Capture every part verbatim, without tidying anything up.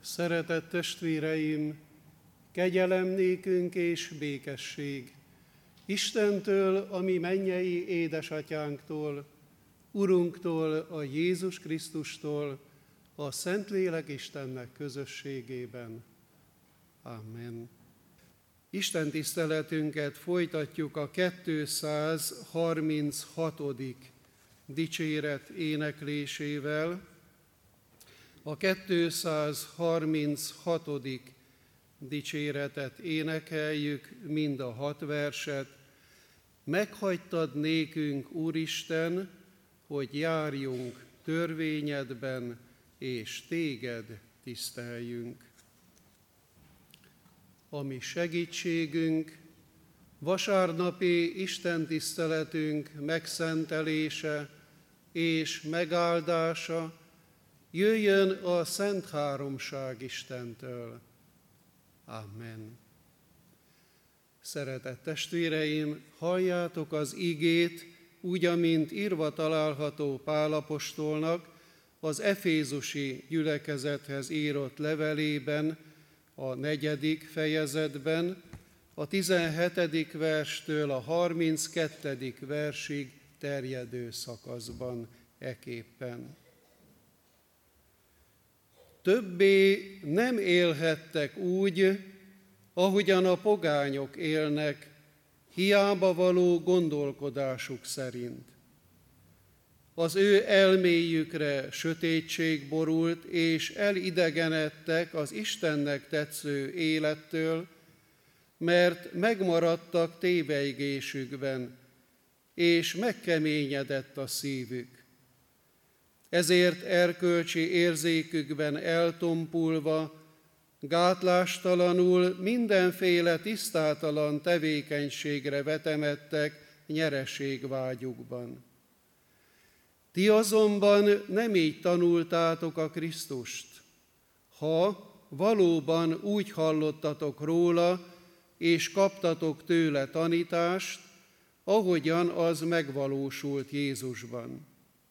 Szeretett testvéreim, kegyelem nékünk és békesség Istentől, a mi mennyei édesatyánktól, Urunktól, a Jézus Krisztustól, a Szentlélek Istennek közösségében. Amen. Isten tiszteletünket folytatjuk a kétszázharminchatodik dicséret éneklésével. A kétszázharminchatodik dicséretet énekeljük, mind a hat verset. Meghagytad nékünk, Úristen, hogy járjunk törvényedben, és téged tiszteljünk. A mi segítségünk, vasárnapi istentiszteletünk megszentelése és megáldása jöjjön a Szent Háromság Istentől. Amen. Szeretett testvéreim, halljátok az igét, úgy, amint írva található Pál apostolnak az efézusi gyülekezethez írott levelében, a negyedik fejezetben, a tizenhetedik verstől a harminckettedik versig terjedő szakaszban eképpen. Többé nem élhettek úgy, ahogyan a pogányok élnek, hiába való gondolkodásuk szerint. Az ő elméjükre sötétség borult, és elidegenedtek az Istennek tetsző élettől, mert megmaradtak tévejgésükben, és megkeményedett a szívük. Ezért erkölcsi érzékükben eltompulva, gátlástalanul mindenféle tisztátalan tevékenységre vetemedtek nyereségvágyukban. Ti azonban nem így tanultátok a Krisztust, ha valóban úgy hallottatok róla, és kaptatok tőle tanítást, ahogyan az megvalósult Jézusban.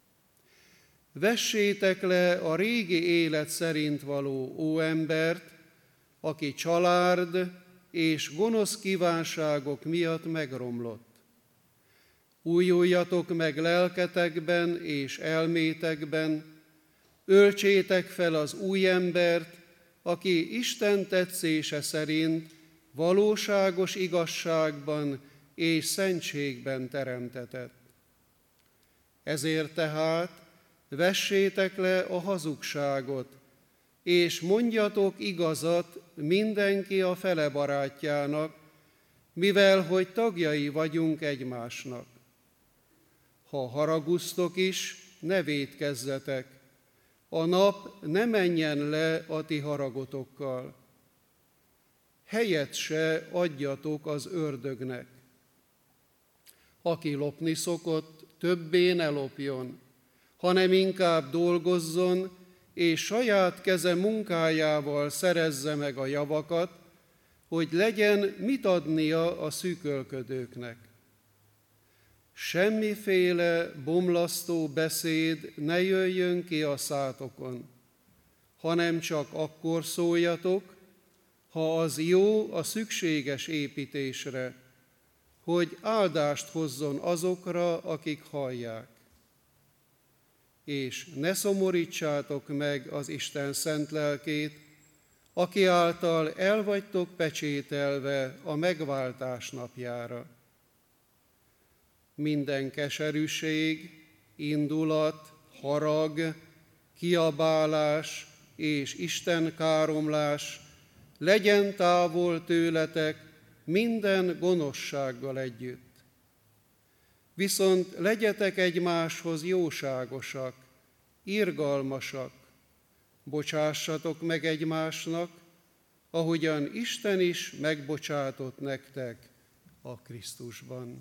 Vessétek le a régi élet szerint való óembert, aki család és gonosz kívánságok miatt megromlott. Újuljatok meg lelketekben és elmétekben, öltsétek fel az új embert, aki Isten tetszése szerint valóságos igazságban és szentségben teremtetett. Ezért tehát vessétek le a hazugságot, és mondjatok igazat mindenki a fele barátjának, mivel hogy tagjai vagyunk egymásnak. Ha haraguztok is, ne vétkezzetek, a nap ne menjen le a ti haragotokkal. Helyet se adjatok az ördögnek. Aki lopni szokott, többé ne lopjon, hanem inkább dolgozzon, és saját keze munkájával szerezze meg a javakat, hogy legyen mit adnia a szűkölködőknek. Semmiféle bomlasztó beszéd ne jöjjön ki a szátokon, hanem csak akkor szóljatok, ha az jó a szükséges építésre, hogy áldást hozzon azokra, akik hallják. És ne szomorítsátok meg az Isten szent lelkét, aki által el vagytok pecsételve a megváltás napjára. Minden keserűség, indulat, harag, kiabálás és istenkáromlás legyen távol tőletek minden gonoszsággal együtt. Viszont legyetek egymáshoz jóságosak, irgalmasak, bocsássatok meg egymásnak, ahogyan Isten is megbocsátott nektek a Krisztusban.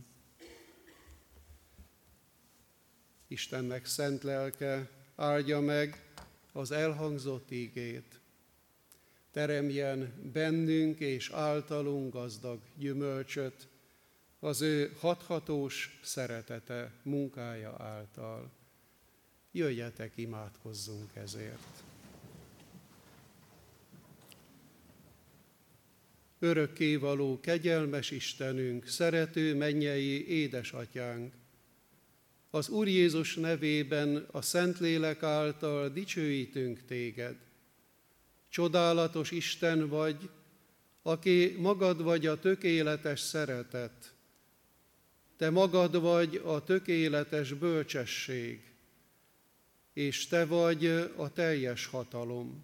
Istennek szent lelke áldja meg az elhangzott ígét. Teremjen bennünk és általunk gazdag gyümölcsöt, az ő hathatós szeretete munkája által. Jöjjetek, imádkozzunk ezért. örökkévaló kegyelmes Istenünk, szerető mennyei édesatyánk! Az Úr Jézus nevében a Szentlélek által dicsőítünk téged. Csodálatos Isten vagy, aki magad vagy a tökéletes szeretet. Te magad vagy a tökéletes bölcsesség, és te vagy a teljes hatalom.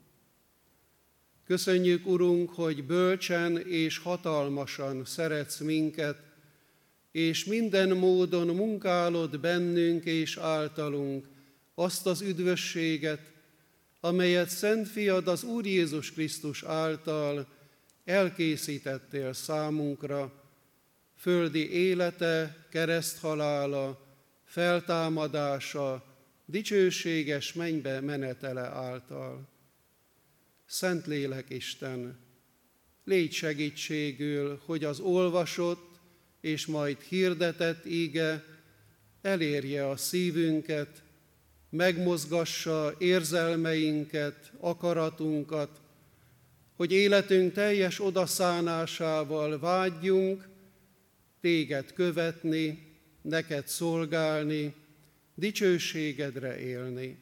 Köszönjük, Urunk, hogy bölcsen és hatalmasan szeretsz minket, és minden módon munkálod bennünk és általunk azt az üdvösséget, amelyet Szent Fiad az Úr Jézus Krisztus által elkészítettél számunkra, földi élete, kereszthalála, feltámadása, dicsőséges mennybe menetele által. Szentlélek Isten, légy segítségül, hogy az olvasott és majd hirdetett íge elérje a szívünket, megmozgassa érzelmeinket, akaratunkat, hogy életünk teljes odaszánásával vágyjunk téged követni, neked szolgálni, dicsőségedre élni.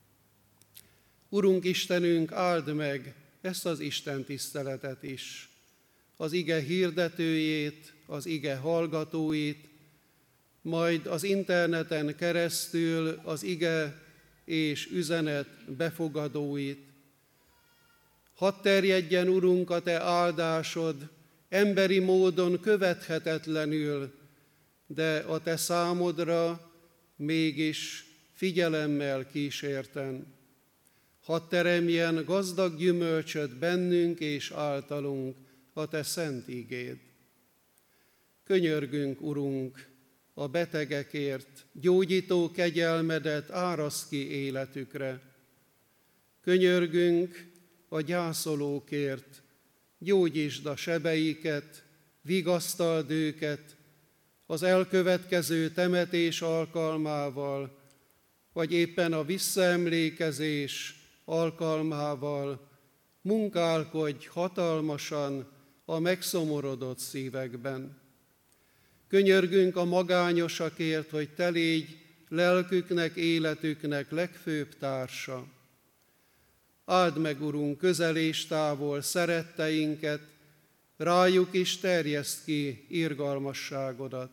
Urunk Istenünk, áld meg ezt az Isten tiszteletet is, az ige hirdetőjét, az ige hallgatóit, majd az interneten keresztül az ige és üzenet befogadóit. Hadd terjedjen, Urunk, a te áldásod emberi módon követhetetlenül, de a te számodra mégis figyelemmel kísérten. Hadd teremjen gazdag gyümölcsöt bennünk és általunk a te szent ígéd. Könyörgünk, Urunk, a betegekért, gyógyító kegyelmedet áraszd ki életükre. Könyörgünk a gyászolókért, gyógyítsd a sebeiket, vigasztald őket az elkövetkező temetés alkalmával, vagy éppen a visszaemlékezés alkalmával, munkálkodj hatalmasan a megszomorodott szívekben. Könyörgünk a magányosakért, hogy te légy lelküknek, életüknek legfőbb társa. Áld meg, Urunk, közel és távol szeretteinket, rájuk is terjeszd ki irgalmasságodat.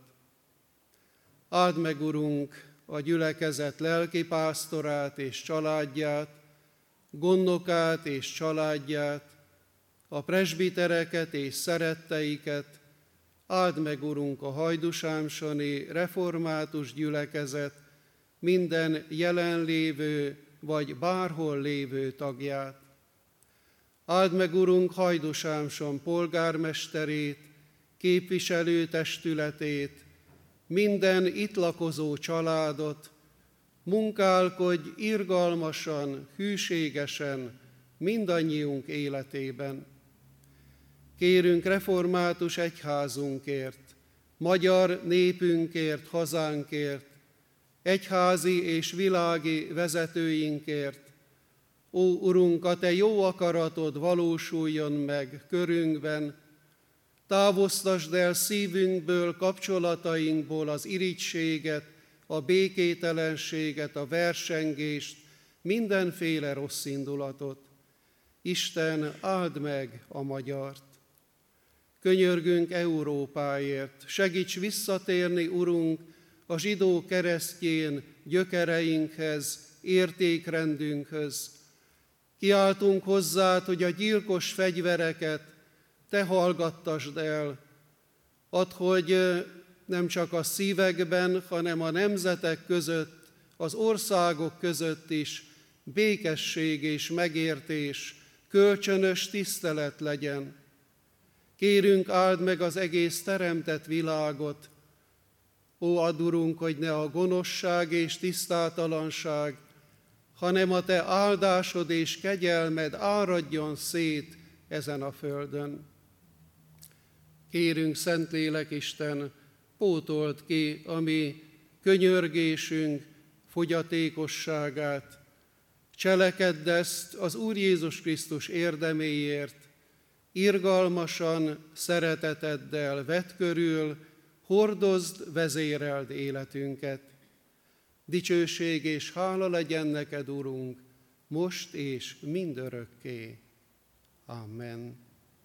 Áld meg, Urunk, a gyülekezet lelkipásztorát és családját, gondnokát és családját, a presbitereket és szeretteiket. Áld meg, Urunk, a hajdúsámsoni református gyülekezet minden jelenlévő vagy bárhol lévő tagját. Áld meg, Urunk, Hajdúsámson polgármesterét, képviselőtestületét, minden itt lakozó családot, munkálkodj irgalmasan, hűségesen mindannyiunk életében. Kérünk református egyházunkért, magyar népünkért, hazánkért, egyházi és világi vezetőinkért. Ó, Urunk, a te jó akaratod valósuljon meg körünkben, távoztasd el szívünkből, kapcsolatainkból az irigységet, a békétlenséget, a versengést, mindenféle rossz indulatot. Isten, áld meg a magyart. Könyörgünk Európáért, segíts visszatérni, Urunk, a zsidó keresztjén gyökereinkhez, értékrendünkhöz. Kiáltunk hozzád, hogy a gyilkos fegyvereket te hallgattasd el. Add, hogy nem csak a szívekben, hanem a nemzetek között, az országok között is békesség és megértés, kölcsönös tisztelet legyen. Kérünk, áld meg az egész teremtett világot. Ó, add, Urunk, hogy ne a gonoszság és tisztátalanság, hanem a te áldásod és kegyelmed áradjon szét ezen a földön. Kérünk, Szentlélek Isten, pótold ki a mi könyörgésünk fogyatékosságát. Cselekedd ezt az Úr Jézus Krisztus érdeméért, irgalmasan, szereteteddel vedd körül, hordozd, vezéreld életünket. Dicsőség és hála legyen neked, Urunk, most és mindörökké. Amen.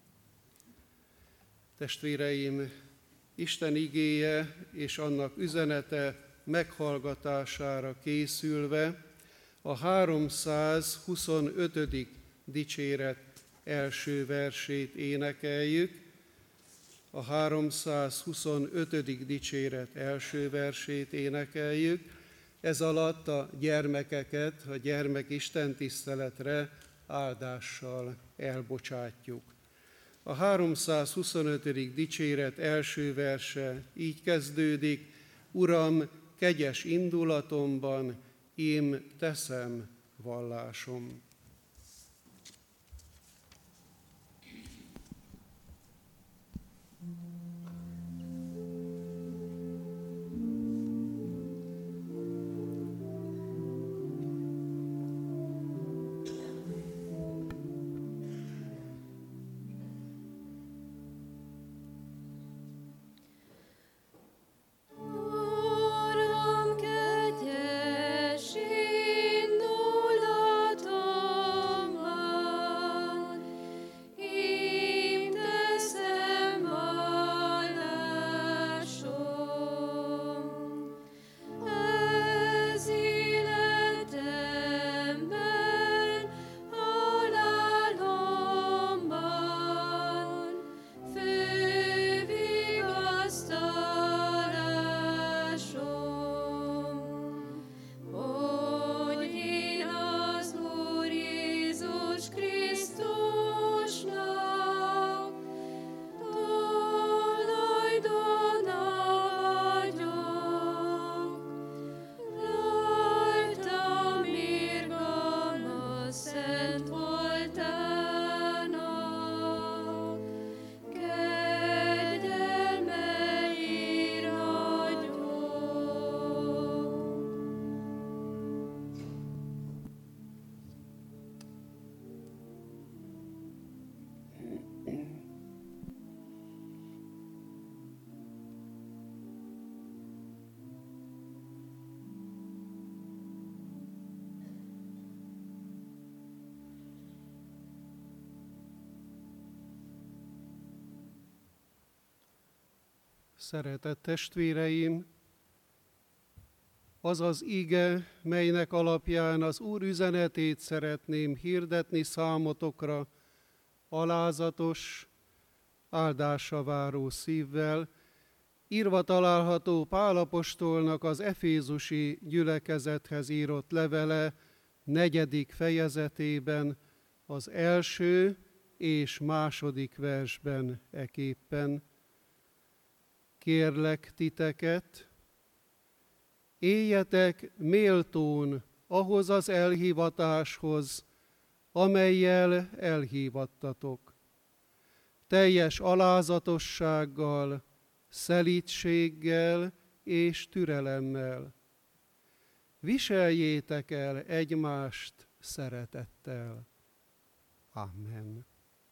Testvéreim, Isten igéje és annak üzenete meghallgatására készülve a háromszázhuszonötödik dicséret első versét énekeljük. A háromszázhuszonötödik dicséret első versét énekeljük. Ez alatt a gyermekeket a gyermek istentiszteletre áldással elbocsátjuk. A háromszázhuszonötödik dicséret első verse így kezdődik: Uram, kegyes indulatomban, ím teszem vallásom. Szeretett testvéreim, az az ige, melynek alapján az Úr üzenetét szeretném hirdetni számotokra, alázatos, áldásra váró szívvel, írva található Pál apostolnak az efézusi gyülekezethez írott levele negyedik fejezetében, az első és második versben eképpen. Kérlek titeket, éljetek méltón ahhoz az elhivatáshoz, amellyel elhívattatok. Teljes alázatossággal, szelídséggel és türelemmel. Viseljétek el egymást szeretettel. Amen.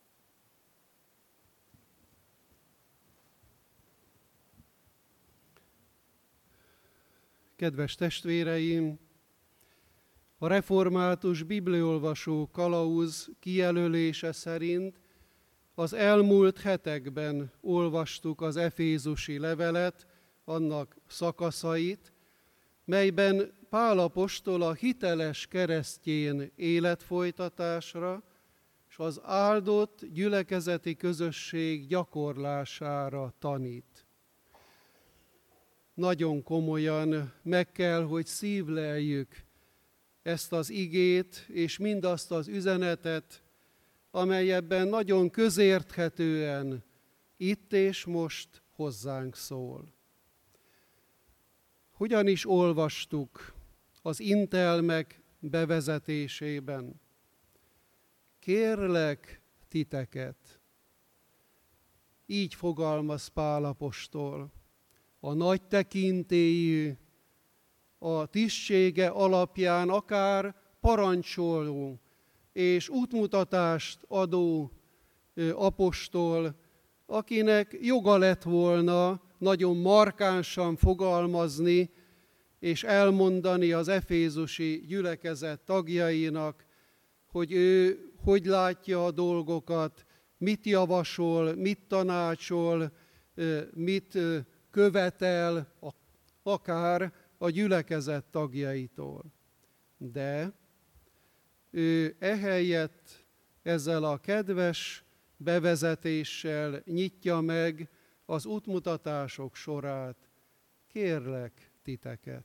Kedves testvéreim, a református bibliolvasó kalauz kijelölése szerint az elmúlt hetekben olvastuk az efézusi levelet, annak szakaszait, melyben Pál apostol a hiteles keresztjén életfolytatásra és az áldott gyülekezeti közösség gyakorlására tanít. Nagyon komolyan meg kell, hogy szívleljük ezt az igét és mindazt az üzenetet, amely ebben nagyon közérthetően itt és most hozzánk szól. Hogyan is olvastuk az intelmek bevezetésében? Kérlek titeket. Így fogalmaz Pál apostol. A nagy tekintélyű, a tisztsége alapján akár parancsoló és útmutatást adó apostol, akinek joga lett volna nagyon markánsan fogalmazni, és elmondani az efézusi gyülekezet tagjainak, hogy ő hogy látja a dolgokat, mit javasol, mit tanácsol, mit követel, akár a gyülekezet tagjaitól. De ő ehelyett ezzel a kedves bevezetéssel nyitja meg az útmutatások sorát. Kérlek titeket.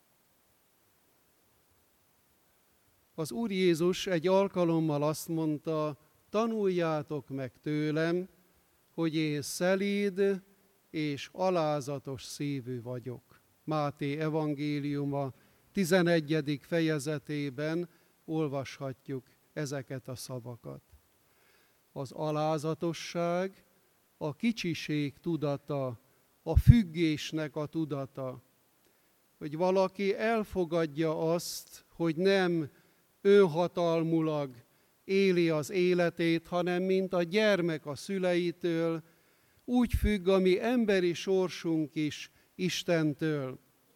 Az Úr Jézus egy alkalommal azt mondta, tanuljátok meg tőlem, hogy én szelíd és alázatos szívű vagyok. Máté evangéliuma tizenegyedik fejezetében olvashatjuk ezeket a szavakat. Az alázatosság, a kicsiség tudata, a függésnek a tudata, hogy valaki elfogadja azt, hogy nem önhatalmulag éli az életét, hanem mint a gyermek a szüleitől, úgy függ a mi emberi sorsunk is Istentől.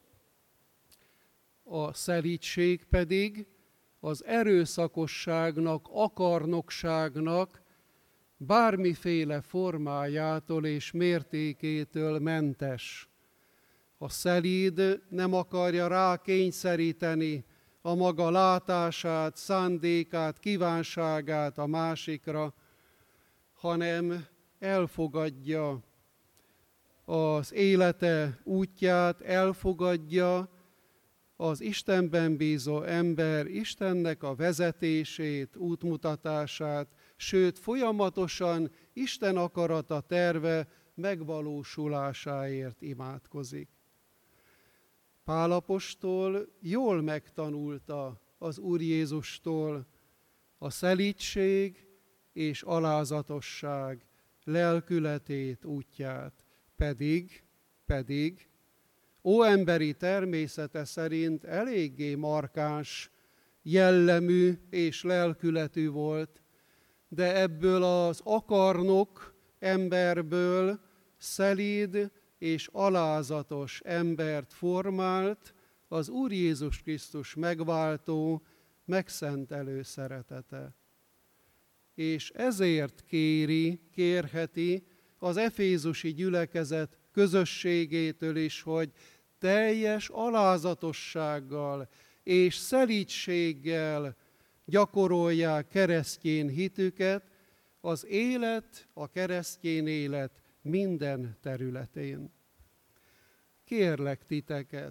A szelídség pedig az erőszakosságnak, akarnokságnak bármiféle formájától és mértékétől mentes. A szelíd nem akarja rákényszeríteni a maga látását, szándékát, kívánságát a másikra, hanem elfogadja az élete útját, elfogadja az Istenben bízó ember Istennek a vezetését, útmutatását, sőt folyamatosan Isten akarata terve megvalósulásáért imádkozik. Pál apostol jól megtanulta az Úr Jézustól a szelídség és alázatosság lelkületét, útját, pedig, pedig óemberi természete szerint eléggé markáns, jellemű és lelkületű volt, de ebből az akarnok emberből szelíd és alázatos embert formált az Úr Jézus Krisztus megváltó, megszentelő szeretete. És ezért kéri, kérheti az efézusi gyülekezet közösségétől is, hogy teljes alázatossággal és szelídséggel gyakorolják keresztény hitüket az élet, a keresztény élet minden területén. Kérlek titeket,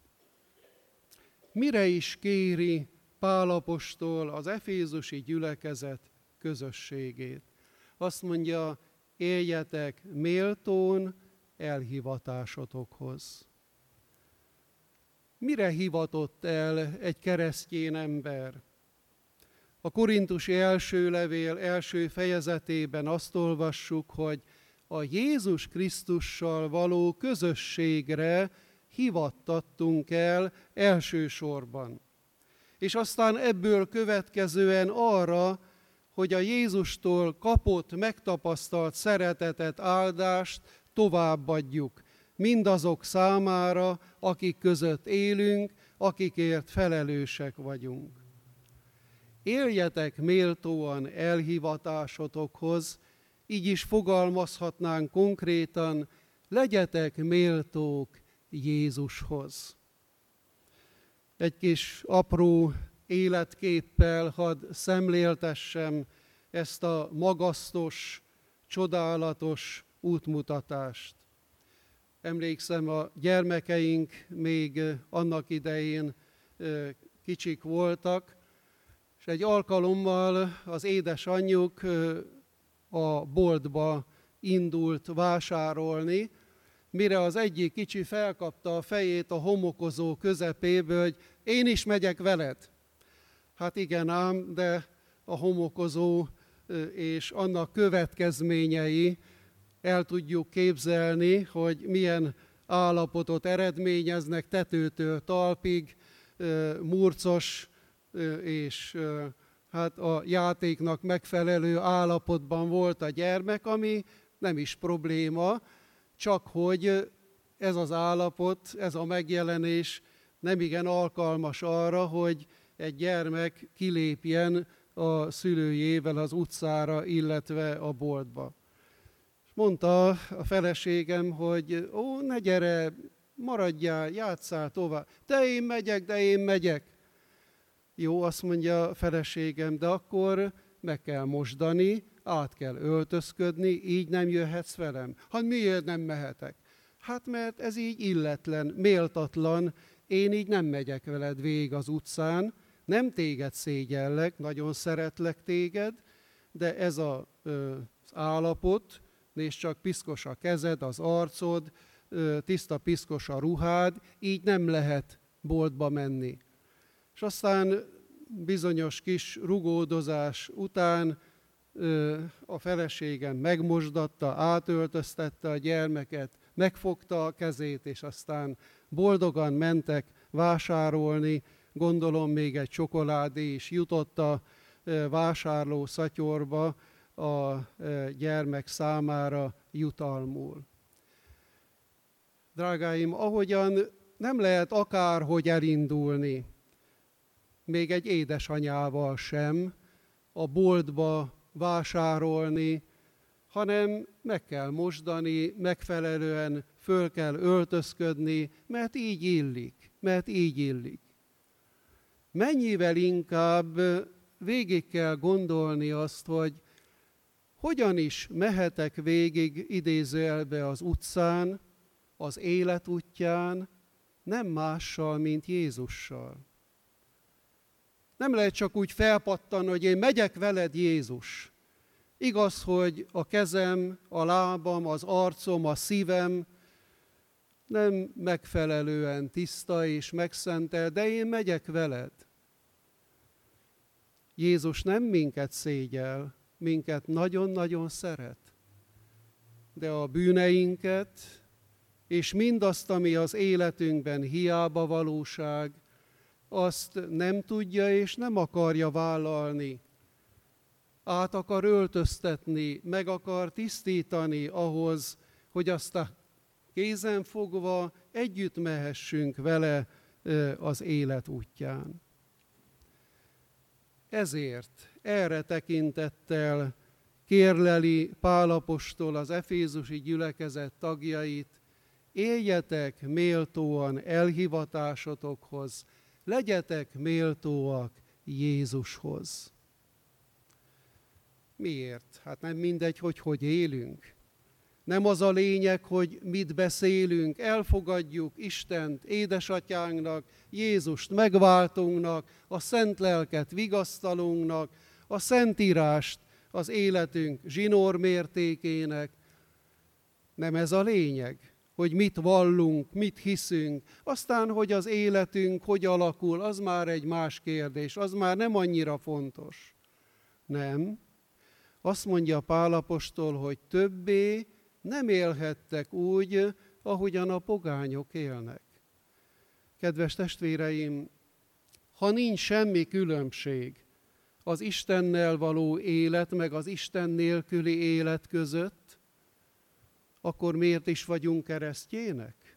mire is kéri Pál apostol az efézusi gyülekezet közösségét? Azt mondja, éljetek méltón elhivatásotokhoz. Mire hivatott el egy keresztény ember? A korintusi első levél első fejezetében azt olvassuk, hogy a Jézus Krisztussal való közösségre hivattattunk el elsősorban. És aztán ebből következően arra, hogy a Jézustól kapott, megtapasztalt szeretetet, áldást továbbadjuk mindazok számára, akik között élünk, akikért felelősek vagyunk. Éljetek méltóan elhivatásotokhoz, így is fogalmazhatnánk konkrétan, legyetek méltók Jézushoz. Egy kis apró életképpel hadd szemléltessem ezt a magasztos, csodálatos útmutatást. Emlékszem, a gyermekeink még annak idején kicsik voltak, és egy alkalommal az édesanyjuk a boltba indult vásárolni, mire az egyik kicsi felkapta a fejét a homokozó közepéből, hogy én is megyek veled. Hát igen ám, de a homokozó és annak következményei el tudjuk képzelni, hogy milyen állapotot eredményeznek tetőtől talpig, murcos és hát a játéknak megfelelő állapotban volt a gyermek, ami nem is probléma, csak hogy ez az állapot, ez a megjelenés nem igen alkalmas arra, hogy egy gyermek kilépjen a szülőjével az utcára, illetve a boltba. Mondta a feleségem, hogy ó, ne gyere, maradjál, játsszál tovább. De én megyek, de én megyek. Jó, azt mondja a feleségem, de akkor meg kell mosdani, át kell öltözködni, így nem jöhetsz velem. Hát miért nem mehetek? Hát mert ez így illetlen, méltatlan, én így nem megyek veled végig az utcán, nem téged szégyellek, nagyon szeretlek téged, de ez a, ö, az állapot, nézd csak, piszkos a kezed, az arcod, ö, tiszta piszkos a ruhád, így nem lehet boltba menni. És aztán bizonyos kis rugódozás után ö, a feleségem megmosdatta, átöltöztette a gyermeket, megfogta a kezét, és aztán boldogan mentek vásárolni, gondolom még egy csokoládé is jutott a vásárló szatyorba a gyermek számára jutalmul. Drágáim, ahogyan nem lehet akárhogy elindulni, még egy édesanyával sem, a boltba vásárolni, hanem meg kell mosdani, megfelelően föl kell öltözködni, mert így illik, mert így illik. Mennyivel inkább végig kell gondolni azt, hogy hogyan is mehetek végig idézőjelbe az utcán, az élet útján, nem mással, mint Jézussal. Nem lehet csak úgy felpattanni, hogy én megyek veled, Jézus. Igaz, hogy a kezem, a lábam, az arcom, a szívem nem megfelelően tiszta és megszentel, de én megyek veled. Jézus nem minket szégyel, minket nagyon-nagyon szeret. De a bűneinket, és mindazt, ami az életünkben hiába valóság, azt nem tudja és nem akarja vállalni. Át akar öltöztetni, meg akar tisztítani ahhoz, hogy aztán kézen fogva együtt mehessünk vele az élet útján. Ezért erre tekintettel kérleli Pál apostol az efézusi gyülekezet tagjait, éljetek méltóan elhivatásotokhoz, legyetek méltóak Jézushoz. Miért? Hát nem mindegy, hogy hogy élünk. Nem az a lényeg, hogy mit beszélünk, elfogadjuk Istent, édesatyánknak, Jézust megváltunknak, a szent lelket vigasztalunknak, a szentírást az életünk zsinórmértékének. Nem ez a lényeg, hogy mit vallunk, mit hiszünk. Aztán, hogy az életünk hogy alakul, az már egy más kérdés, az már nem annyira fontos. Nem. Azt mondja Pál apostol, hogy többé nem élhettek úgy, ahogyan a pogányok élnek. Kedves testvéreim, ha nincs semmi különbség az Istennel való élet, meg az Isten nélküli élet között, akkor miért is vagyunk keresztjének?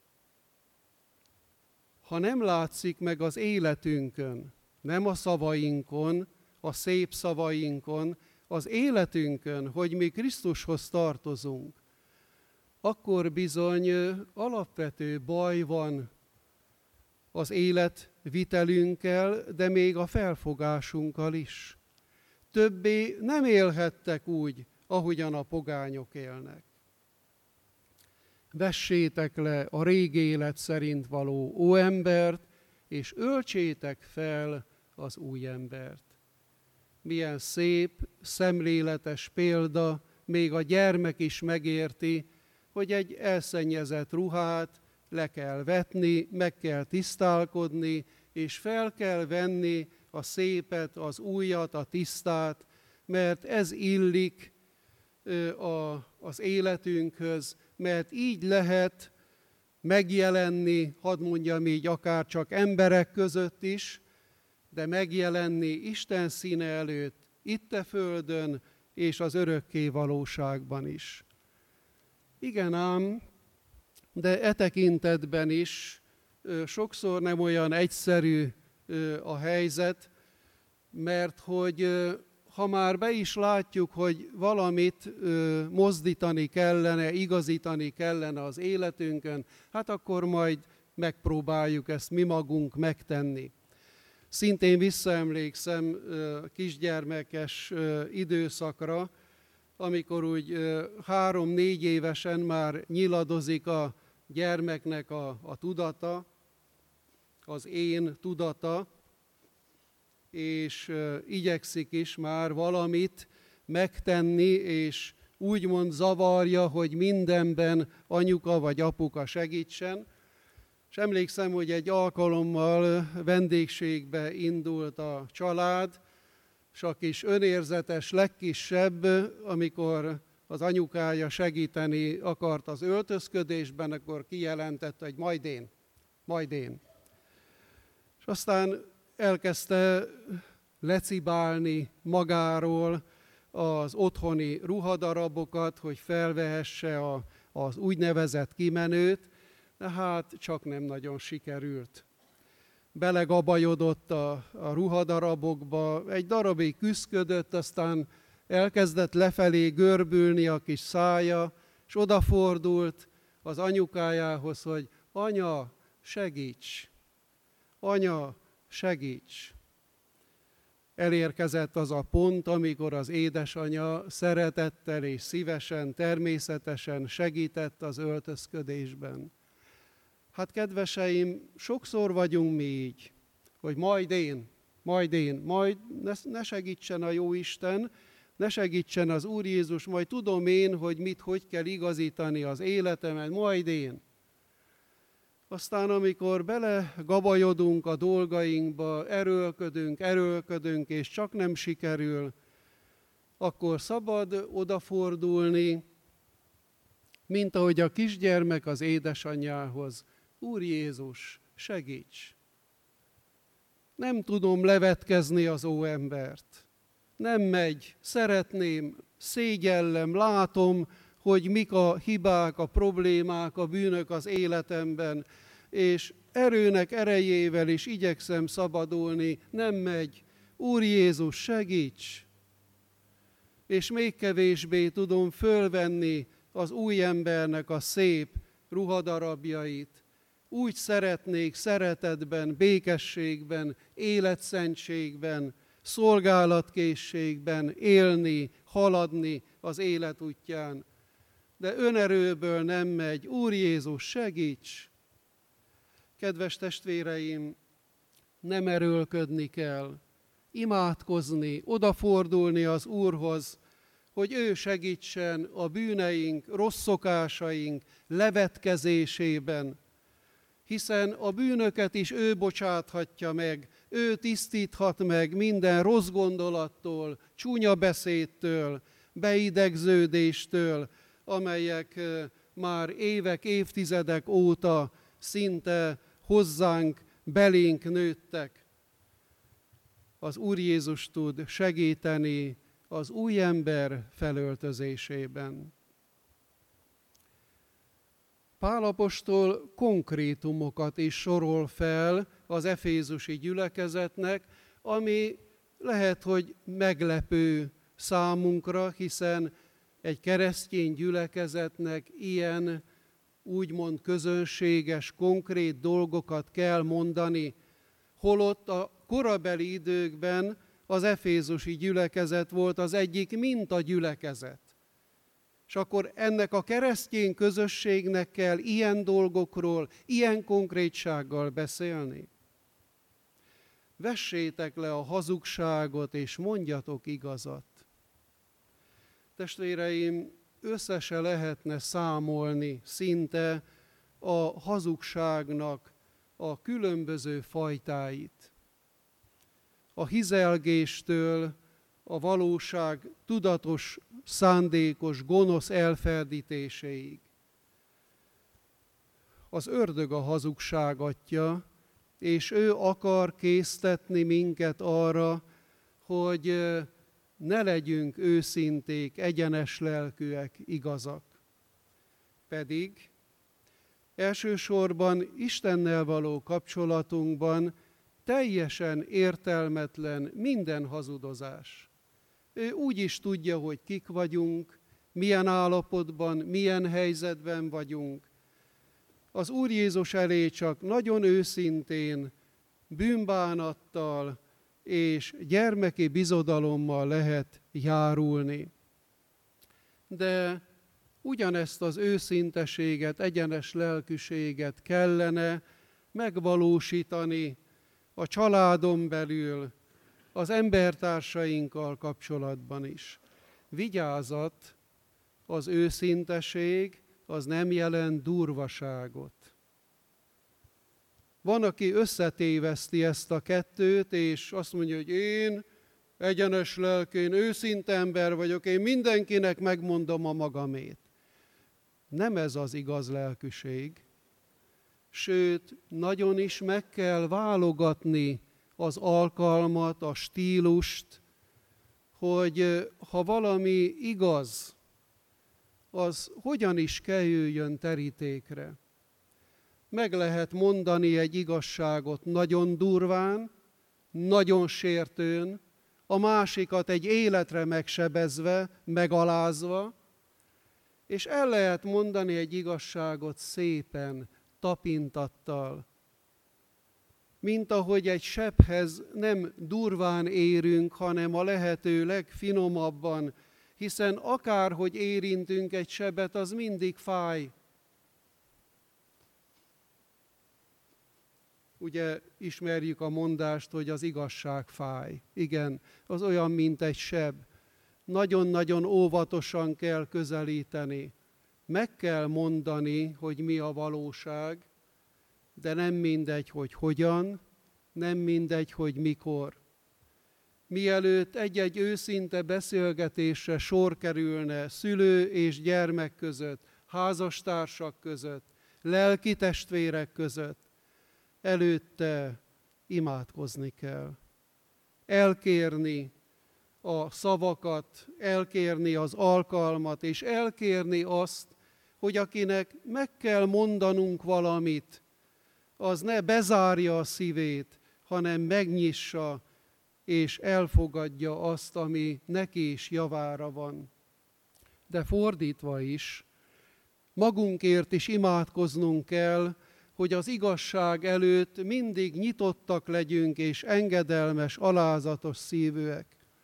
Ha nem látszik meg az életünkön, nem a szavainkon, a szép szavainkon, az életünkön, hogy mi Krisztushoz tartozunk, akkor bizony alapvető baj van az életvitelünkkel, de még a felfogásunkkal is. Többé nem élhettek úgy, ahogyan a pogányok élnek. Vessétek le a régi élet szerint való óembert, és öltsétek fel az új embert. Milyen szép, szemléletes példa, még a gyermek is megérti, hogy egy elszennyezett ruhát le kell vetni, meg kell tisztálkodni, és fel kell venni a szépet, az újat, a tisztát, mert ez illik az életünkhöz, mert így lehet megjelenni, hadd mondjam így, akár csak emberek között is, de megjelenni Isten színe előtt, itt a földön és az örökké valóságban is. Igen ám, de e tekintetben is sokszor nem olyan egyszerű a helyzet, mert hogy ha már be is látjuk, hogy valamit mozdítani kellene, igazítani kellene az életünkön, hát akkor majd megpróbáljuk ezt mi magunk megtenni. Szintén visszaemlékszem kisgyermekes időszakra, amikor úgy három-négy évesen már nyiladozik a gyermeknek a, a tudata, az én tudata, és igyekszik is már valamit megtenni, és úgymond zavarja, hogy mindenben anyuka vagy apuka segítsen. És emlékszem, hogy egy alkalommal vendégségbe indult a család, és a kis önérzetes legkisebb, amikor az anyukája segíteni akart az öltözködésben, akkor kijelentette, hogy majd én, majd én. És aztán elkezdte lecibálni magáról az otthoni ruhadarabokat, hogy felvehesse a, az úgynevezett kimenőt, de hát csak nem nagyon sikerült. Belegabajodott a, a ruhadarabokba, egy darabig küszködött, aztán elkezdett lefelé görbülni a kis szája, és odafordult az anyukájához, hogy anya, segíts! Anya, segíts! Elérkezett az a pont, amikor az édesanya szeretettel és szívesen, természetesen segített az öltözködésben. Hát kedveseim, sokszor vagyunk mi így, hogy majd én, majd én, majd ne, ne segítsen a Jóisten, ne segítsen az Úr Jézus, majd tudom én, hogy mit, hogy kell igazítani az életemet, majd én. Aztán, amikor belegabajodunk a dolgainkba, erőlködünk, erőlködünk, és csak nem sikerül, akkor szabad odafordulni, mint ahogy a kisgyermek az édesanyjához. Úr Jézus, segíts! Nem tudom levetkezni az óembert. Nem megy, szeretném, szégyellem, látom, hogy mik a hibák, a problémák, a bűnök az életemben, és erőnek erejével is igyekszem szabadulni, nem megy. Úr Jézus, segíts! És még kevésbé tudom fölvenni az új embernek a szép ruhadarabjait. Úgy szeretnék szeretetben, békességben, életszentségben, szolgálatkészségben élni, haladni az élet útján. De önerőből nem megy. Úr Jézus, segíts! Kedves testvéreim, nem erőlködni kell, imádkozni, odafordulni az Úrhoz, hogy ő segítsen a bűneink, rossz szokásaink levetkezésében, hiszen a bűnöket is ő bocsáthatja meg, ő tisztíthat meg minden rossz gondolattól, csúnya beszédtől, beidegződéstől, amelyek már évek, évtizedek óta szinte hozzánk, belénk nőttek. Az Úr Jézus tud segíteni az új ember felöltözésében. Pál apostol konkrétumokat is sorol fel az efézusi gyülekezetnek, ami lehet, hogy meglepő számunkra, hiszen egy keresztény gyülekezetnek ilyen úgymond közönséges, konkrét dolgokat kell mondani, holott a korabeli időkben az efézusi gyülekezet volt az egyik mintagyülekezet. És akkor ennek a keresztény közösségnek kell ilyen dolgokról, ilyen konkrétsággal beszélni. Vessétek le a hazugságot, és mondjatok igazat. Testvéreim, össze se lehetne számolni szinte a hazugságnak a különböző fajtáit. A hizelgéstől a valóság tudatos, szándékos, gonosz elferdítéséig. Az ördög a hazugság atya, és ő akar késztetni minket arra, hogy ne legyünk őszinték, egyenes lelkűek, igazak. Pedig elsősorban Istennel való kapcsolatunkban teljesen értelmetlen minden hazudozás. Ő úgy is tudja, hogy kik vagyunk, milyen állapotban, milyen helyzetben vagyunk. Az Úr Jézus elé csak nagyon őszintén, bűnbánattal és gyermeki bizodalommal lehet járulni. De ugyanezt az őszinteséget, egyenes lelkűséget kellene megvalósítani a családon belül, az embertársainkkal kapcsolatban is. Vigyázat, az őszinteség az nem jelent durvaságot. Van, aki összetéveszti ezt a kettőt, és azt mondja, hogy én egyenes lelkű, én őszinte ember vagyok, én mindenkinek megmondom a magamét. Nem ez az igaz lelkűség. Sőt, nagyon is meg kell válogatni az alkalmat, a stílust, hogy ha valami igaz, az hogyan is kerüljön terítékre. Meg lehet mondani egy igazságot nagyon durván, nagyon sértőn, a másikat egy életre megsebezve, megalázva, és el lehet mondani egy igazságot szépen, tapintattal, mint ahogy egy sebhez nem durván érünk, hanem a lehető legfinomabban, hiszen akárhogy érintünk egy sebet, az mindig fáj. Ugye ismerjük a mondást, hogy az igazság fáj. Igen, az olyan, mint egy seb. Nagyon-nagyon óvatosan kell közelíteni. Meg kell mondani, hogy mi a valóság, de nem mindegy, hogy hogyan, nem mindegy, hogy mikor. Mielőtt egy-egy őszinte beszélgetésre sor kerülne szülő és gyermek között, házastársak között, lelki testvérek között, előtte imádkozni kell. Elkérni a szavakat, elkérni az alkalmat, és elkérni azt, hogy akinek meg kell mondanunk valamit, az ne bezárja a szívét, hanem megnyissa, és elfogadja azt, ami neki is javára van. De fordítva is, magunkért is imádkoznunk kell, hogy az igazság előtt mindig nyitottak legyünk, és engedelmes, alázatos szívűek.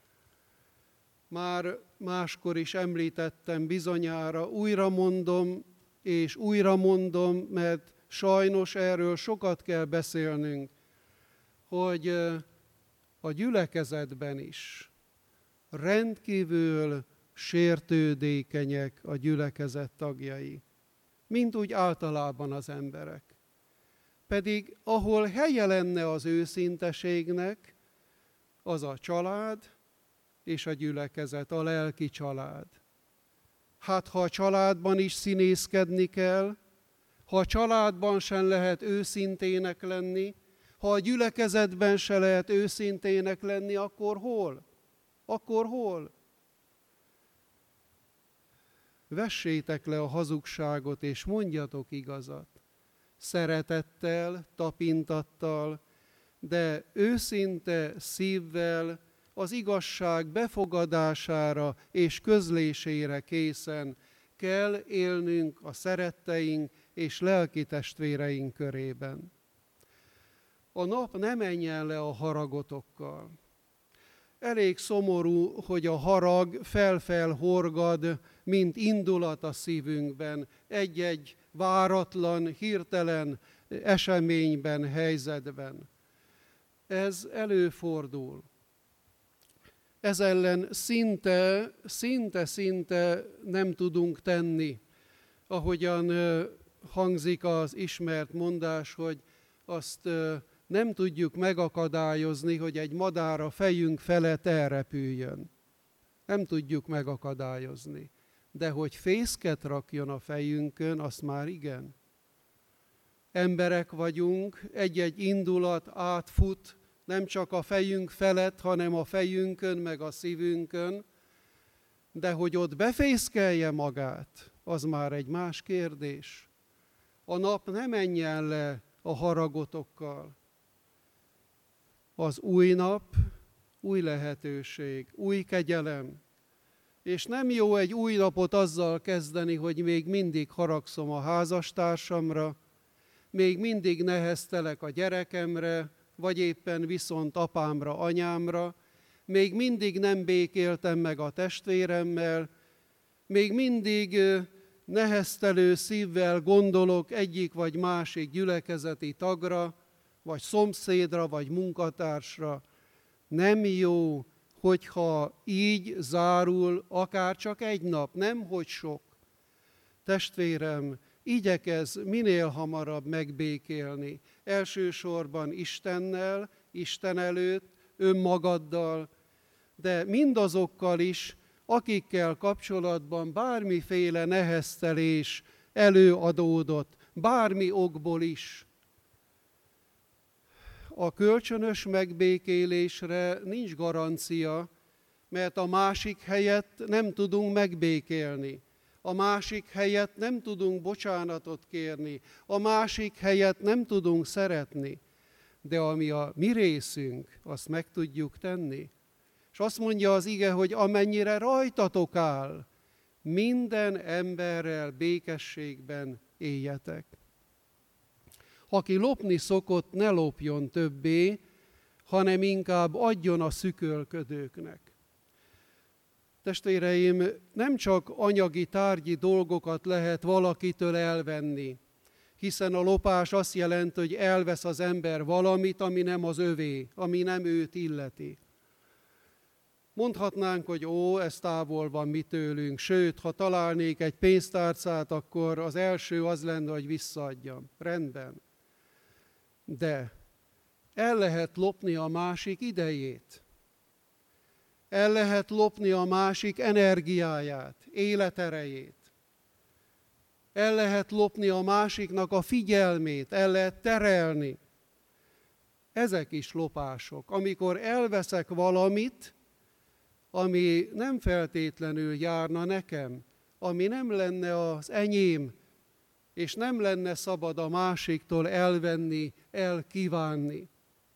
Már máskor is említettem bizonyára, újra mondom, és újra mondom, mert sajnos erről sokat kell beszélnünk, hogy a gyülekezetben is rendkívül sértődékenyek a gyülekezet tagjai, mint úgy általában az emberek. Pedig ahol helye lenne az őszinteségnek, az a család és a gyülekezet, a lelki család. Hát ha a családban is színészkedni kell, ha a családban sem lehet őszintének lenni, ha a gyülekezetben se lehet őszintének lenni, akkor hol? Akkor hol? Vessétek le a hazugságot, és mondjatok igazat. Szeretettel, tapintattal, de őszinte szívvel, az igazság befogadására és közlésére készen kell élnünk a szeretteink és lelki testvéreink körében. A nap ne menjen le a haragotokkal. Elég szomorú, hogy a harag fel-fel horgad, mint indulat a szívünkben, egy-egy váratlan, hirtelen eseményben, helyzetben. Ez előfordul. Ez ellen szinte, szinte, szinte nem tudunk tenni. Ahogyan hangzik az ismert mondás, hogy azt nem tudjuk megakadályozni, hogy egy madár a fejünk felett elrepüljön. Nem tudjuk megakadályozni. De hogy fészket rakjon a fejünkön, azt már igen. emberek vagyunk, egy-egy indulat átfut, nem csak a fejünk felett, hanem a fejünkön, meg a szívünkön, de hogy ott befészkelje magát, az már egy más kérdés. A nap ne menjen le a haragotokkal. Az új nap, új lehetőség, új kegyelem. És nem jó egy új napot azzal kezdeni, hogy még mindig haragszom a házastársamra, még mindig neheztelek a gyerekemre, vagy éppen viszont apámra, anyámra, még mindig nem békéltem meg a testvéremmel, még mindig neheztelő szívvel gondolok egyik vagy másik gyülekezeti tagra, vagy szomszédra, vagy munkatársra. Nem jó, hogyha így zárul akár csak egy nap, nem hogy sok. Testvérem, igyekezz minél hamarabb megbékélni. Elsősorban Istennel, Isten előtt, önmagaddal, de mindazokkal is, akikkel kapcsolatban bármiféle neheztelés előadódott, bármi okból is. A kölcsönös megbékélésre nincs garancia, mert a másik helyett nem tudunk megbékélni. A másik helyett nem tudunk bocsánatot kérni. A másik helyett nem tudunk szeretni. De ami a mi részünk, azt meg tudjuk tenni. És azt mondja az ige, hogy amennyire rajtatok áll, minden emberrel békességben éljetek. Aki lopni szokott, ne lopjon többé, hanem inkább adjon a szükölködőknek. Testvéreim, nem csak anyagi, tárgyi dolgokat lehet valakitől elvenni, hiszen a lopás azt jelenti, hogy elvesz az ember valamit, ami nem az övé, ami nem őt illeti. Mondhatnánk, hogy ó, ez távol van mi tőlünk, sőt, ha találnék egy pénztárcát, akkor az első az lenne, hogy visszaadjam. Rendben. De el lehet lopni a másik idejét. El lehet lopni a másik energiáját, életerejét. El lehet lopni a másiknak a figyelmét, el lehet terelni. Ezek is lopások. Amikor elveszek valamit, ami nem feltétlenül járna nekem, ami nem lenne az enyém, és nem lenne szabad a másiktól elvenni, elkívánni.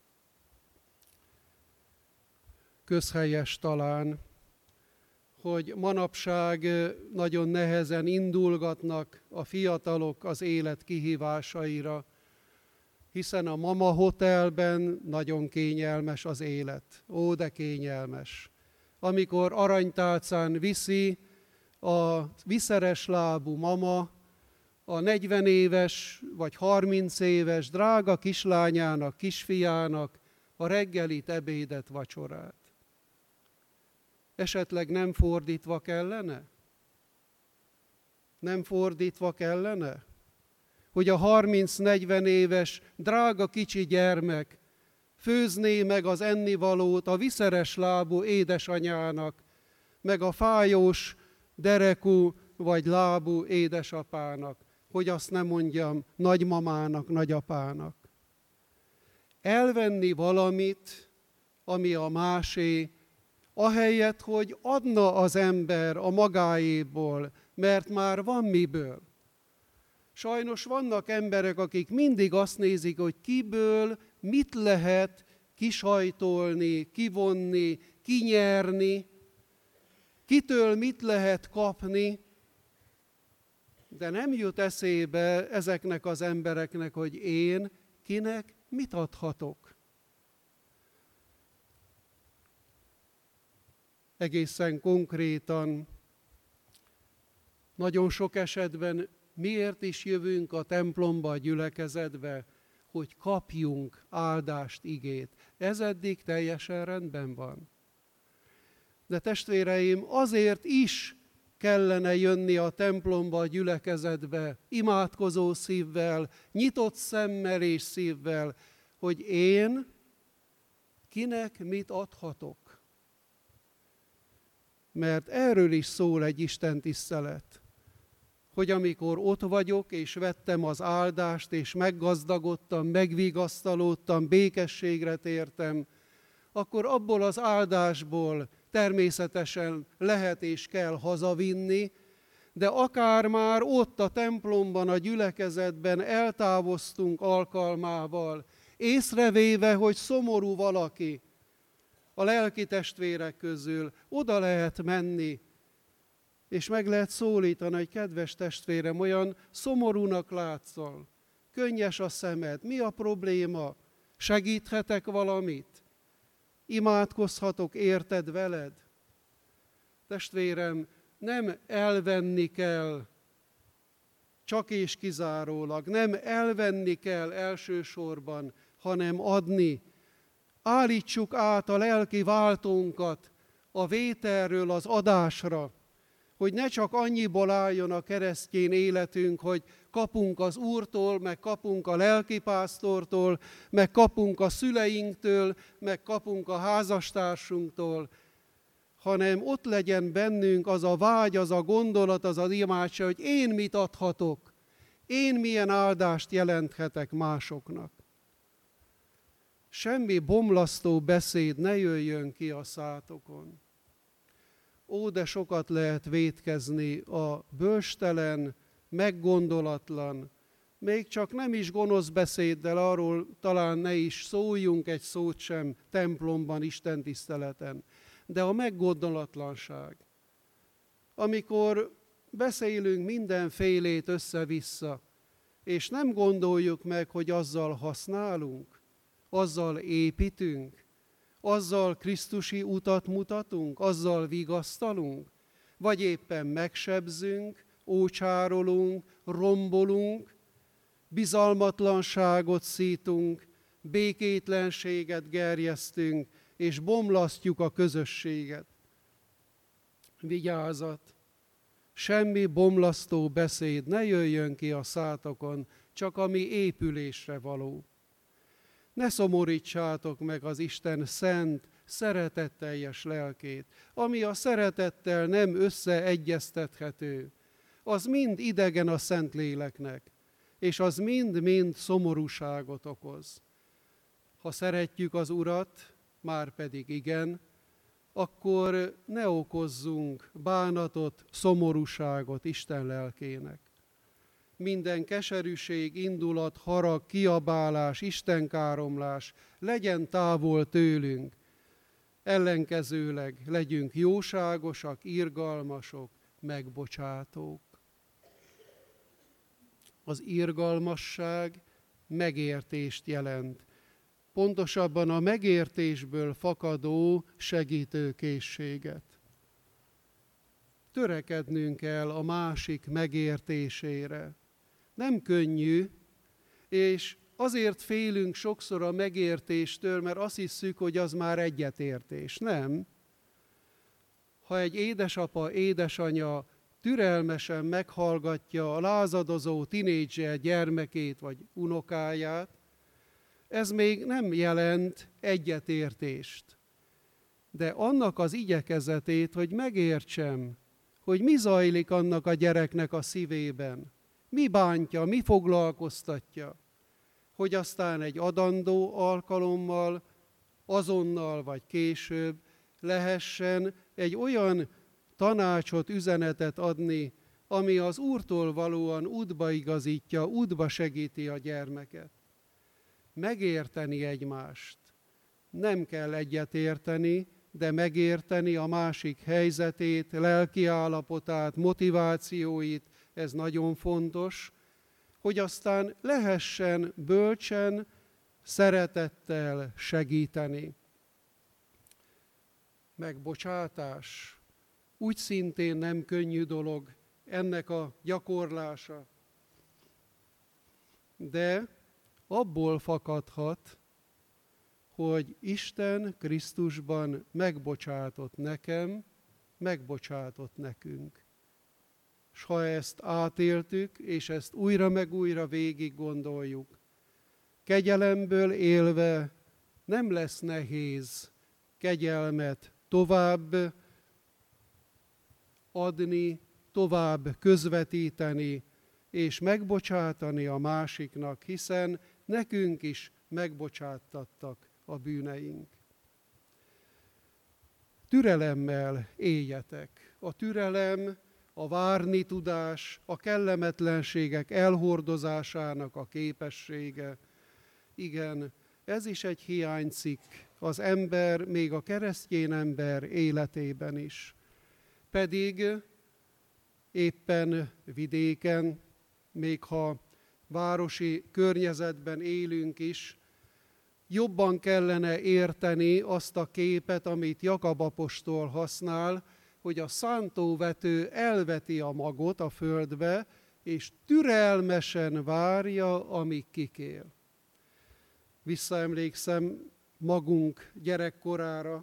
Közhelyes talán, hogy manapság nagyon nehezen indulgatnak a fiatalok az élet kihívásaira, hiszen a mama hotelben nagyon kényelmes az élet. Ó, de kényelmes. Amikor aranytálcán viszi a viszeres lábú mama a negyven éves vagy harminc éves drága kislányának, kisfiának a reggelit, ebédet, vacsorát. Esetleg nem fordítva kellene? Nem fordítva kellene? Hogy a harminc-negyven éves drága kicsi gyermek főzné meg az ennivalót a viszeres lábú édesanyának, meg a fájós derekú vagy lábú édesapának, hogy azt nem mondjam nagymamának, nagyapának. Elvenni valamit, ami a másé, ahelyett, hogy adna az ember a magáéból, mert már van miből. Sajnos vannak emberek, akik mindig azt nézik, hogy kiből mit lehet kisajtolni, kivonni, kinyerni, kitől mit lehet kapni, de nem jut eszébe ezeknek az embereknek, hogy én kinek mit adhatok. Egészen konkrétan, nagyon sok esetben miért is jövünk a templomba, a gyülekezetbe, hogy kapjunk áldást, igét. Ez eddig teljesen rendben van. De testvéreim, azért is kellene jönni a templomba, a gyülekezetbe, imádkozó szívvel, nyitott szemmel és szívvel, hogy én kinek mit adhatok. Mert erről is szól egy Isten tisztelet, hogy amikor ott vagyok, és vettem az áldást, és meggazdagodtam, megvigasztalódtam, békességre tértem, akkor abból az áldásból természetesen lehet és kell hazavinni, de akár már ott a templomban, a gyülekezetben eltávoztunk alkalmával, észrevéve, hogy szomorú valaki a lelki testvérek közül, oda lehet menni, és meg lehet szólítani, hogy kedves testvérem, olyan szomorúnak látszol, könnyes a szemed, mi a probléma, segíthetek valamit, imádkozhatok érted veled? Testvérem, nem elvenni kell, csak és kizárólag, nem elvenni kell elsősorban, hanem adni. Állítsuk át a lelki váltónkat a vételről az adásra, hogy ne csak annyiból álljon a keresztény életünk, hogy kapunk az Úrtól, meg kapunk a lelkipásztortól, meg kapunk a szüleinktől, meg kapunk a házastársunktól, hanem ott legyen bennünk az a vágy, az a gondolat, az az imádság, hogy én mit adhatok, én milyen áldást jelenthetek másoknak. Semmi bomlasztó beszéd ne jöjjön ki a szátokon. Ó, de sokat lehet vétkezni a bölcstelen, meggondolatlan, még csak nem is gonosz beszéddel, arról talán ne is szóljunk egy szót sem templomban, istentiszteleten, de a meggondolatlanság. Amikor beszélünk mindenfélét össze-vissza, és nem gondoljuk meg, hogy azzal használunk, azzal építünk, azzal krisztusi utat mutatunk, azzal vigasztalunk, vagy éppen megsebzünk, ócsárolunk, rombolunk, bizalmatlanságot szítunk, békétlenséget gerjesztünk, és bomlasztjuk a közösséget. Vigyázat! Semmi bomlasztó beszéd ne jöjjön ki a szátokon, csak ami épülésre való. Ne szomorítsátok meg az Isten szent, szeretetteljes lelkét, ami a szeretettel nem összeegyeztethető. Az mind idegen a Szentléleknek, és az mind-mind szomorúságot okoz. Ha szeretjük az Urat, már pedig igen, akkor ne okozzunk bánatot, szomorúságot Isten lelkének. Minden keserűség, indulat, harag, kiabálás, istenkáromlás legyen távol tőlünk. Ellenkezőleg legyünk jóságosak, irgalmasok, megbocsátók. Az irgalmasság megértést jelent. Pontosabban a megértésből fakadó segítőkészséget. Törekednünk kell a másik megértésére. Nem könnyű, és azért félünk sokszor a megértéstől, mert azt hiszük, hogy az már egyetértés. Nem. Ha egy édesapa, édesanya türelmesen meghallgatja a lázadozó tinédzser gyermekét vagy unokáját, ez még nem jelent egyetértést. De annak az igyekezetét, hogy megértsem, hogy mi zajlik annak a gyereknek a szívében, mi bántja, mi foglalkoztatja, hogy aztán egy adandó alkalommal, azonnal vagy később lehessen egy olyan tanácsot, üzenetet adni, ami az Úrtól valóan útba igazítja, útba segíti a gyermeket. Megérteni egymást. Nem kell egyetérteni, de megérteni a másik helyzetét, lelkiállapotát, motivációit, ez nagyon fontos, hogy aztán lehessen bölcsen, szeretettel segíteni. Megbocsátás. Úgy szintén nem könnyű dolog ennek a gyakorlása, de abból fakadhat, hogy Isten Krisztusban megbocsátott nekem, megbocsátott nekünk. És ha ezt átéltük, és ezt újra meg újra végig gondoljuk, kegyelemből élve nem lesz nehéz kegyelmet tovább adni, tovább közvetíteni és megbocsátani a másiknak, hiszen nekünk is megbocsáttattak a bűneink. Türelemmel éljetek. A türelem, a várni tudás, a kellemetlenségek elhordozásának a képessége. Igen, ez is egy hiánycikk az ember, még a keresztény ember életében is. Pedig éppen vidéken, még ha városi környezetben élünk is, jobban kellene érteni azt a képet, amit Jakab apostol használ, hogy a szántóvető elveti a magot a földbe, és türelmesen várja, amíg kikél. Visszaemlékszem magunk gyerekkorára,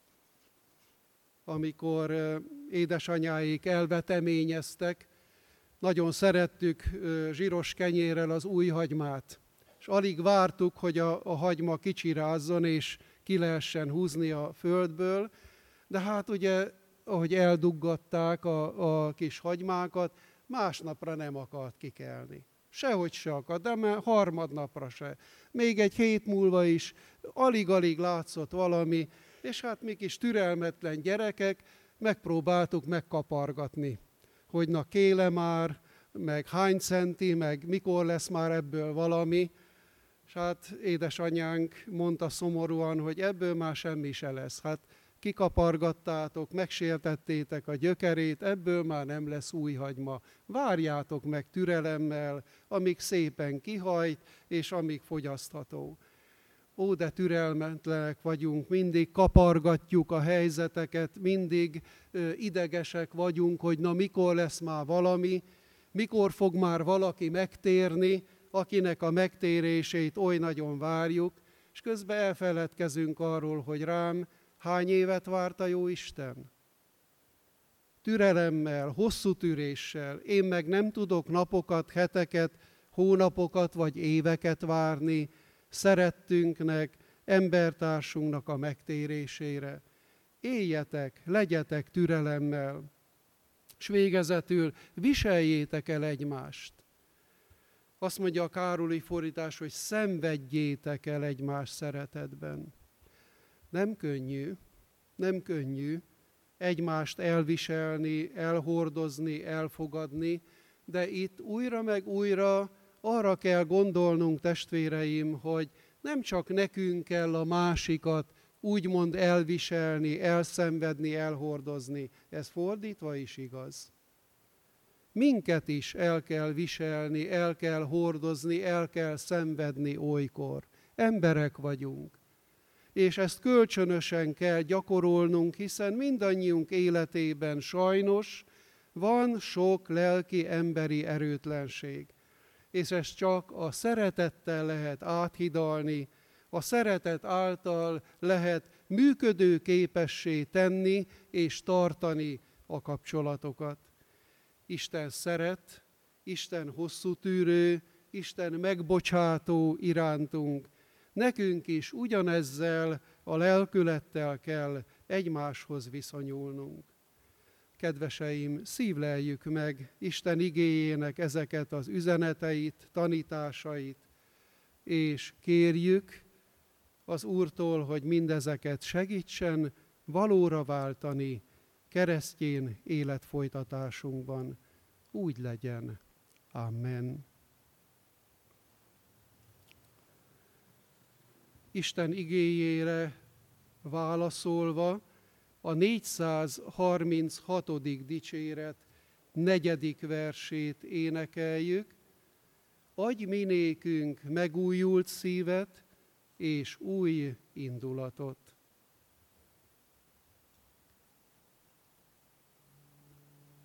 amikor édesanyáik elveteményeztek, nagyon szerettük zsíros kenyérrel az új hagymát, és alig vártuk, hogy a, a hagyma kicsirázzon, és ki lehessen húzni a földből, de hát ugye, ahogy elduggatták a, a kis hagymákat, másnapra nem akart kikelni. Sehogy se akart, de már harmadnapra se. Még egy hét múlva is alig-alig látszott valami, és hát mi kis türelmetlen gyerekek megpróbáltuk megkapargatni, hogy na kéle már, meg hány centi, meg mikor lesz már ebből valami. És hát édesanyánk mondta szomorúan, hogy ebből már semmi se lesz. Hát kikapargattátok, megsértettétek a gyökerét, ebből már nem lesz új hagyma. Várjátok meg türelemmel, amíg szépen kihajt, és amíg fogyasztható. Ó, de türelmetlenek vagyunk, mindig kapargatjuk a helyzeteket, mindig ö, idegesek vagyunk, hogy na mikor lesz már valami, mikor fog már valaki megtérni, akinek a megtérését oly nagyon várjuk, és közben elfeledkezünk arról, hogy rám hány évet várt a Jóisten? Türelemmel, hosszú tűréssel, én meg nem tudok napokat, heteket, hónapokat vagy éveket várni szerettünknek, embertársunknak a megtérésére. Éljetek, legyetek türelemmel, és végezetül viseljétek el egymást. Azt mondja a Károli fordítás, hogy szenvedjétek el egymás szeretetben. Nem könnyű, nem könnyű egymást elviselni, elhordozni, elfogadni, de itt újra meg újra arra kell gondolnunk, testvéreim, hogy nem csak nekünk kell a másikat úgymond elviselni, elszenvedni, elhordozni. Ez fordítva is igaz. Minket is el kell viselni, el kell hordozni, el kell szenvedni olykor. Emberek vagyunk. És ezt kölcsönösen kell gyakorolnunk, hiszen mindannyiunk életében sajnos van sok lelki, emberi erőtlenség. És ezt csak a szeretettel lehet áthidalni, a szeretet által lehet működőképessé tenni és tartani a kapcsolatokat. Isten szeret, Isten hosszú tűrő, Isten megbocsátó irántunk. Nekünk is ugyanezzel a lelkülettel kell egymáshoz viszonyulnunk. Kedveseim, szívleljük meg Isten igéjének ezeket az üzeneteit, tanításait, és kérjük az Úrtól, hogy mindezeket segítsen valóra váltani keresztény életfolytatásunkban. Úgy legyen. Amen. Isten igéjére válaszolva a négyszázharminchatodik dicséret negyedik versét énekeljük. Adj mi nékünk megújult szívet és új indulatot.